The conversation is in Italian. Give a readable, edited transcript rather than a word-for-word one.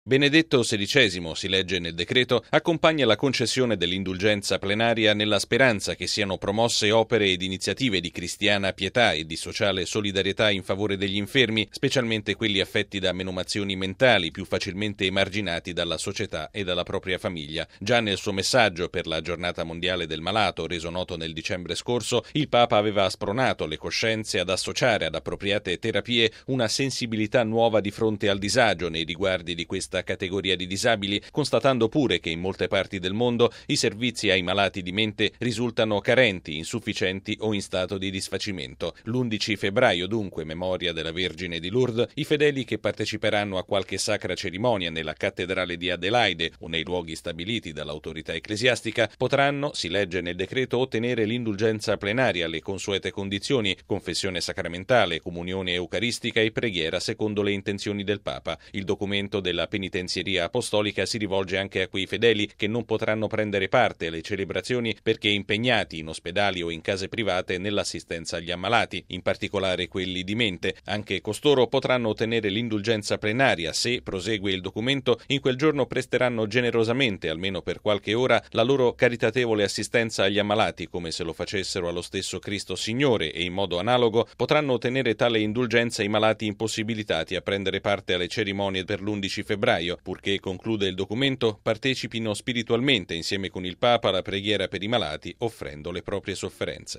Benedetto XVI, si legge nel decreto, accompagna la concessione dell'indulgenza plenaria nella speranza che siano promosse opere ed iniziative di cristiana pietà e di sociale solidarietà in favore degli infermi, specialmente quelli affetti da menomazioni mentali più facilmente emarginati dalla società e dalla propria famiglia. Già nel suo messaggio per la Giornata Mondiale del Malato, reso noto nel dicembre scorso, il Papa aveva spronato le coscienze ad associare ad appropriate terapie una sensibilità nuova di fronte al disagio nei riguardi di questa categoria di disabili, constatando pure che in molte parti del mondo i servizi ai malati di mente risultano carenti, insufficienti o in stato di disfacimento. L'11 febbraio, dunque, memoria della Vergine di Lourdes, i fedeli che parteciperanno a qualche sacra cerimonia nella cattedrale di Adelaide o nei luoghi stabiliti dall'autorità ecclesiastica potranno, si legge nel decreto, ottenere l'indulgenza plenaria alle consuete condizioni: confessione sacramentale, comunione eucaristica e preghiera secondo le intenzioni del Papa. Il documento della penitenzieria apostolica si rivolge anche a quei fedeli che non potranno prendere parte alle celebrazioni perché impegnati in ospedali o in case private nell'assistenza agli ammalati, in particolare quelli di mente. Anche costoro potranno ottenere l'indulgenza plenaria se, prosegue il documento, in quel giorno presteranno generosamente, almeno per qualche ora, la loro caritatevole assistenza agli ammalati, come se lo facessero allo stesso Cristo Signore, e in modo analogo potranno ottenere tale indulgenza i malati impossibilitati a prendere parte alle cerimonie per l'11 febbraio, purché, conclude il documento, partecipino spiritualmente insieme con il Papa alla preghiera per i malati, offrendo le proprie sofferenze.